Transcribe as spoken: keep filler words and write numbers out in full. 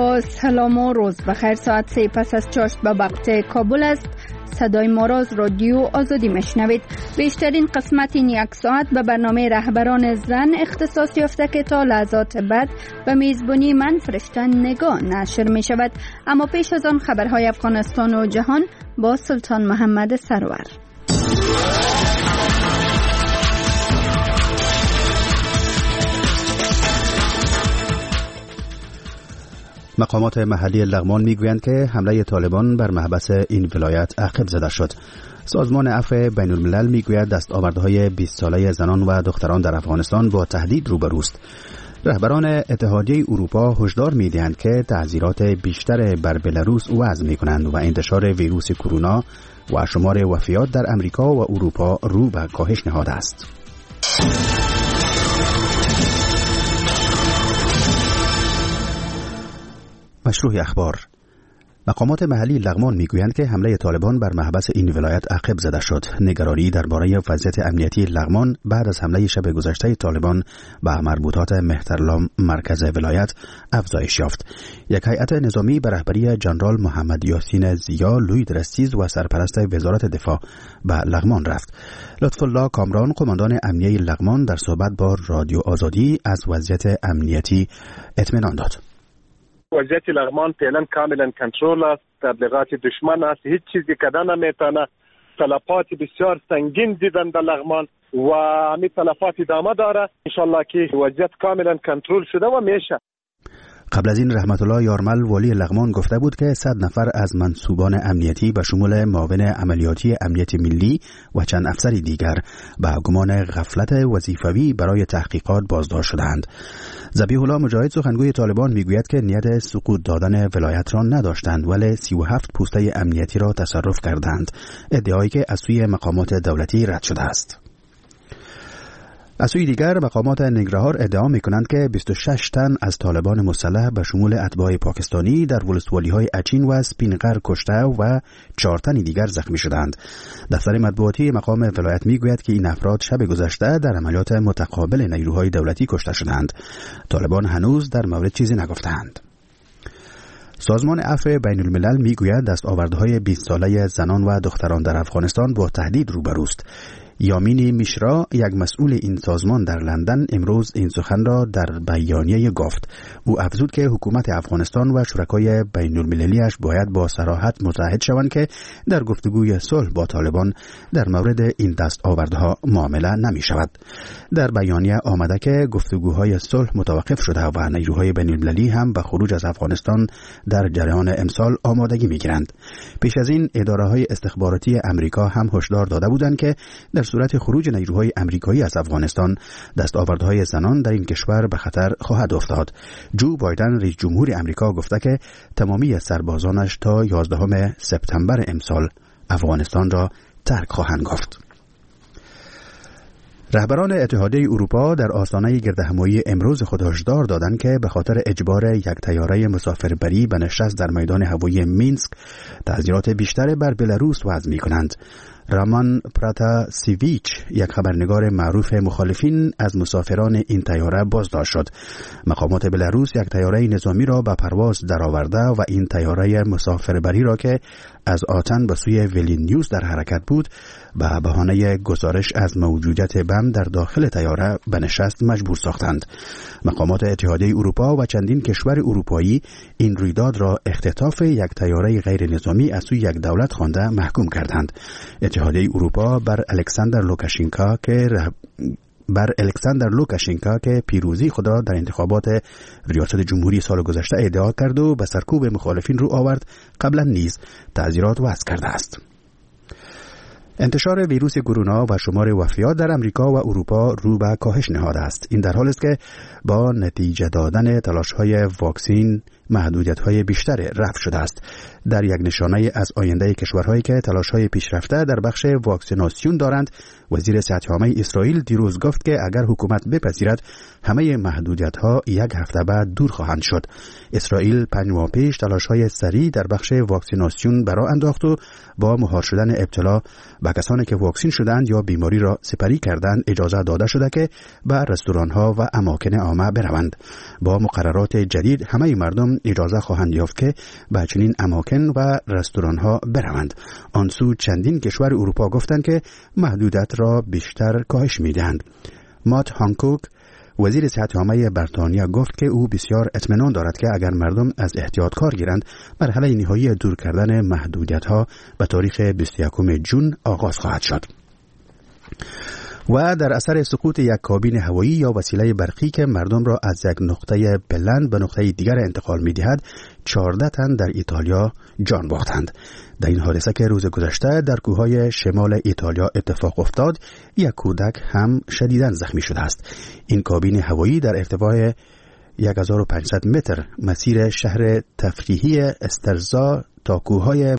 با سلام و روز بخیر. ساعت سه پس از چاشت به وقت کابل است. صدای ما را از رادیو آزادی میشنوید. بیشترین قسمت این یک ساعت به برنامه رهبران زن اختصاص یافته که تا لحظات بعد به میزبانی من فرشته نگاه نشر می شود. اما پیش از آن خبرهای افغانستان و جهان با سلطان محمد سرور. مقامات محلی لغمان میگویند که حمله طالبان بر محبس این ولایت عقب زده شد. سازمان عفو بین الملل میگوید دستاوردهای بیست ساله زنان و دختران در افغانستان با تهدید روبروست. رهبران اتحادیه اروپا هشدار میدهند که تعزیرات بیشتر بر بلاروس وضع میکنند و انتشار ویروس کرونا و شمار وفیات در امریکا و اروپا رو به کاهش نهاده است. مشروع اخبار. مقامات محلی لغمان میگویند که حمله طالبان بر محبس این ولایت عقب زده شد. نگرانی درباره وضعیت امنیتی لغمان بعد از حمله شب گذشته طالبان به مربوطات مهترلام مرکز ولایت افزایش یافت. یک هیئت نظامی به رهبری جنرال محمد یاسین زیا، لوید رستیز و سرپرست وزارت دفاع به لغمان رفت. لطف الله کامران، قماندان امنیه لغمان، در صحبت با رادیو آزادی از وضعیت امنیتی اطمینان داد. وضعیت لغمان فعلا کاملا کنترل است. تبلیغات دشمن است، هیچ چیزی کردن نمیتونه. تلفات بسیار سنگین دیدن در لغمان و همین تلفات ادامه داره. انشالله که وضعیت کاملا کنترل شده و میشه. قبل از این رحمت الله یارمل والی لغمان گفته بود که صد نفر از منصوبان امنیتی به شمول معاون عملیاتی امنیت ملی و چند افسر دیگر به گمان غفلت وظیفوی برای تحقیقات بازداشت شدند. ذبیح الله مجاهد، سخنگوی طالبان، میگوید که نیت سقوط دادن ولایت را نداشتند ولی سی و هفت پوسته امنیتی را تصرف کردند، ادعایی که از سوی مقامات دولتی رد شده است. از سوی دیگر مقامات ننگرهار ادعا می‌کنند که بیست و شش تن از طالبان مسلح به شمول اتباع پاکستانی در ولسوالی‌های اچین و سپینغر کشته و چهار تن دیگر زخمی شدند. دفتر مطبوعاتی مقام ولایت میگوید که این افراد شب گذشته در عملیات متقابل نیروهای دولتی کشته شدند. طالبان هنوز در مورد چیزی نگفتند. سازمان عفو بین الملل میگوید دستاوردهای بیست ساله زنان و دختران در افغانستان با تهدید روبروست. یامینی میشرا، یک مسئول این سازمان در لندن، امروز این سخن را در بیانیه گفت. او افزود که حکومت افغانستان و شرکای بین المللیش باید با صراحت متحد شوند که در گفتگوی صلح با طالبان در مورد این دستاوردها معامله نمی شود. در بیانیه آمده که گفتگوهای صلح متوقف شده و نیروهای بین المللی هم به خروج از افغانستان در جریان امسال آمادگی می گیرند. پیش از این اداره‌های استخباراتی امریکا هم هشدار داده بودند که در صورت خروج نیروهای امریکایی از افغانستان دستاوردهای زنان در این کشور به خطر خواهد افتاد. جو بایدن، رئیس جمهور امریکا، گفته که تمامی سربازانش تا یازدهم سپتامبر امسال افغانستان را ترک خواهند گفت. رهبران اتحادیه اروپا در آستانه گردهمایی امروز خود هشدار دادند که به خاطر اجبار یک طیاره مسافربری به نشست در میدان هوایی مینسک تعزیرات بیشتر بر بلاروس وضع می‌کنند. رامان پراتاسیویچ، یک خبرنگار معروف مخالفین از مسافران این طیاره بازداشت شد. مقامات بلاروس یک طیاره نظامی را به پرواز درآورده و این طیاره مسافربری را که از آتن به سوی ویلنیوس در حرکت بود به بهانه گزارش از موجودیت بم در داخل طیاره به نشست مجبور ساختند. مقامات اتحادیه اروپا و چندین کشور اروپایی این رویداد را اختطاف یک طیاره غیر نظامی از سوی یک دولت خوانده محکوم کردند. اتحادیه اروپا بر الکساندر لوکاشنکا که بر الکساندر لوکاشنکا که پیروزی خود را در انتخابات ریاست جمهوری سال گذشته ادعا کرد و به سرکوب مخالفین رو آورد، قبلا نیز تعزیرات وضع کرده است. انتشار ویروس کرونا و شمار وفیات در امریکا و اروپا رو به کاهش نهاده است. این در حالی است که با نتیجه دادن تلاش‌های واکسین محدودیت‌های بیشتر رفع شده است. در یک نشانه از آینده کشورهایی که تلاش‌های پیشرفته در بخش واکسیناسیون دارند، وزیر صحت عامه اسرائیل دیروز گفت که اگر حکومت بپذیرد همه محدودیت‌ها یک هفته بعد دور خواهند شد. اسرائیل پنج ماه پیش تلاش‌های سریع در بخش واکسیناسیون برآ انداخت و با مهار شدن ابتلا به کسانی که واکسین شدند یا بیماری را سپری کردند اجازه داده شده که به رستوران‌ها و اماکن عامه بروند. با مقررات جدید همه مردم اجازه خواهند یافت که به چنین اماکن و رستوران ها بروند. آن سو چندین کشور اروپا گفتند که محدودیت را بیشتر کاهش میدهند. مات هانکوک وزیر صحت عامه بریتانیا گفت که او بسیار اطمینان دارد که اگر مردم از احتیاط کار گیرند، مرحله نهایی دور کردن محدودیت ها به تاریخ بیست و یکم ژوئن آغاز خواهد شد. و در اثر سقوط یک کابین هوایی یا وسیله برقی که مردم را از یک نقطه بلند به نقطه دیگر انتقال می‌دهد، چهارده تن در ایتالیا جان باختند. در این حادثه که روز گذشته در کوههای شمال ایتالیا اتفاق افتاد، یک کودک هم شدیداً زخمی شده است. این کابین هوایی در ارتفاع هزار و پانصد متر مسیر شهر تفریحی استرزا تا کوههای